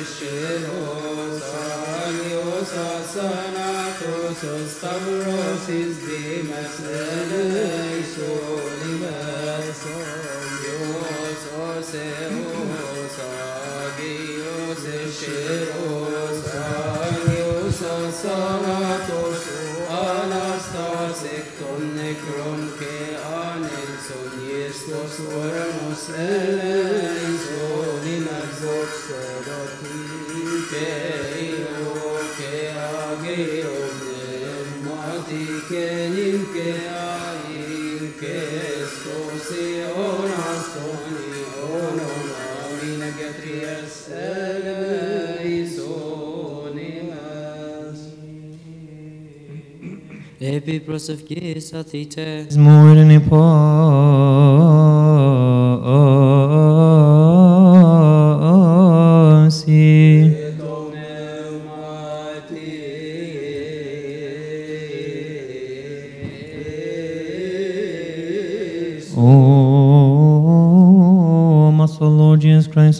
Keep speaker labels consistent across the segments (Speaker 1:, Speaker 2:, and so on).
Speaker 1: Esheros, Agios, Asanatos, Stavros, Dimas, Eleisolimas, Dios, Oseos, Agios, Esheros, Agios, Asanatos, Anastas, Ekton, Necron, Ke Anelson, Yestos, Oramos, Eleisolimas, Oxerati, Ke Io, Ke Ageo, Mati, Ke Nim, Ke Aim, Ke Stosi, Onastoni, Onona, Mina Gatrias, Eleisolimas.
Speaker 2: Epipros of Gisatite.
Speaker 3: Is more than a policy. Oh, muscle Lord Jesus Christ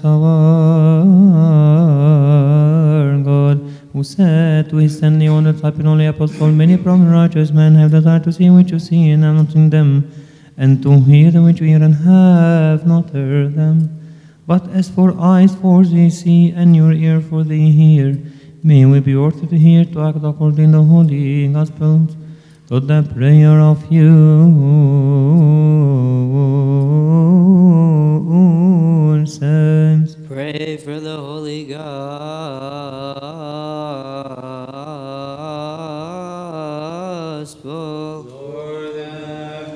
Speaker 3: our God, who said to his and the honor type and only apostle, many prominent righteous men have desired to see which you see and have not seen them, and to hear them which you hear and have not heard them. But as for eyes for they see, and your ear for they hear, may we be ordered to hear, to act according to the holy Gospels, to the prayer of your saints.
Speaker 2: Pray for the Holy Gospel.
Speaker 1: Lord, have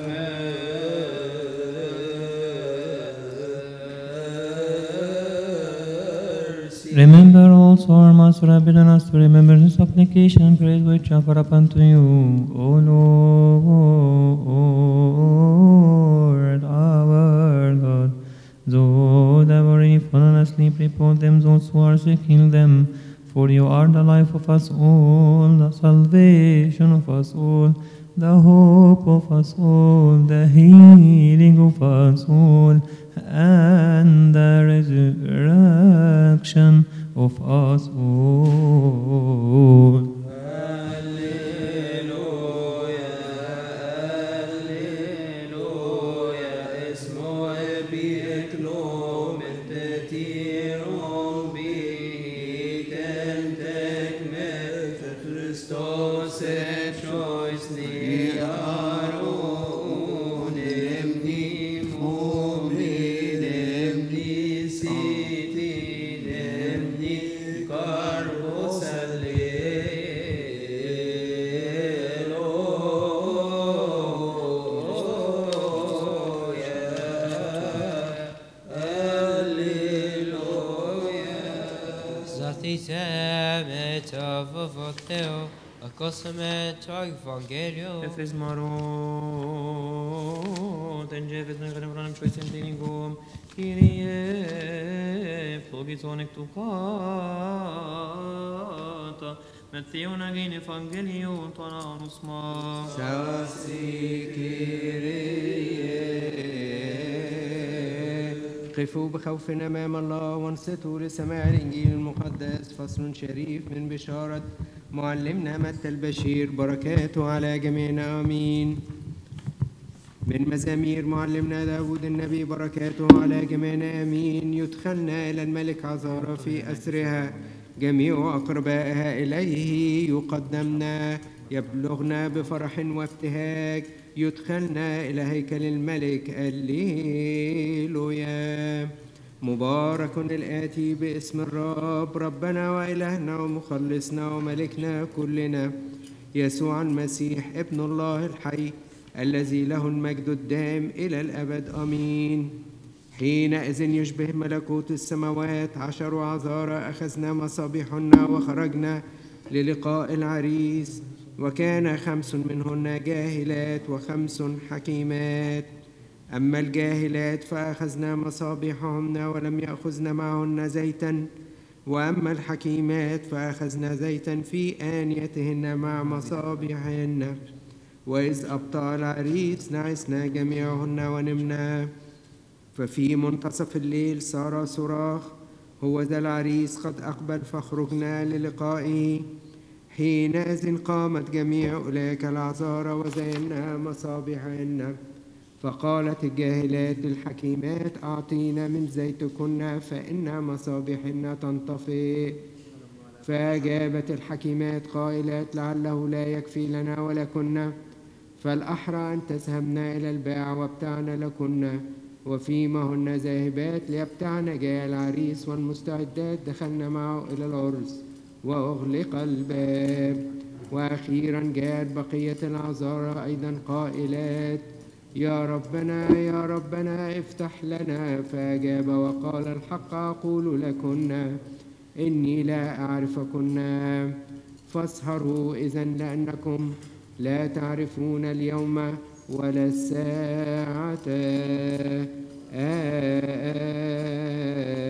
Speaker 1: mercy.
Speaker 3: Remember also our Master have bidden us to remember this supplication and praise which offer up unto you, O Lord, our God. Though they were fallen asleep, report them, those who are sick, heal them. For you are the life of us all, the salvation of us all, the hope of us all, the healing of us all, and the resurrection of us all. Efes marot, en jefes neganem ranam choisen dinigum, Kyrie, flogizonic tu cata, Mattheon again evangelion tonanus ma.
Speaker 4: قفوا بخوف أمام الله وانصتوا لسماع الإنجيل المقدس. فصل شريف من بشارة معلمنا متى البشير، بركاته على جميعنا آمين. من مزامير معلمنا داود النبي، بركاته على جميعنا آمين. يدخلنا إلى الملك عذارى في أسرها، جميع أقربائها إليه يقدمنا، يبلغنا بفرح وابتهاج. يدخلنا إلى هيكل الملك، هللويا. مبارك الآتي باسم الرب، ربنا وإلهنا ومخلصنا وملكنا كلنا، يسوع المسيح ابن الله الحي، الذي له المجد الدائم إلى الأبد آمين. حينئذ يشبه ملكوت السماوات 10 عذارى، أخذنا مصابيحنا وخرجنا للقاء العريس، وكان 5 منهن جاهلات و5 حكيمات. أما الجاهلات فأخذنا مصابيحهن ولم يأخذن معهن زيتا، وأما الحكيمات فأخذنا زيتا في آنيتهن مع مصابيحهن. وإذ أبطأ العريس نعسنا جميعهن ونمنا. ففي منتصف الليل صار صراخ، هو ذا العريس قد أقبل فاخرجنا للقائه. حينئذ قامت جميع أولئك العذارى وزينا مصابيحهن، فقالت الجاهلات للحكيمات أعطينا من زيتكن فإن مصابيحهن تنطفئ. فأجابت الحكيمات قائلات لعله لا يكفي لنا ولكن، فالأحرى أن تذهبن إلى الباع وابتعن لكن. وفيما هن ذاهبات ليبتعن جاء العريس والمستعدات دخلن معه إلى العرس وأغلق الباب. وأخيرا جاءت بقية العذارى أيضا قائلات يا ربنا يا ربنا افتح لنا. فأجاب وقال الحق أقول لكن إني لا أعرفكن، فاسهروا إذن لأنكم لا تعرفون اليوم ولا الساعة.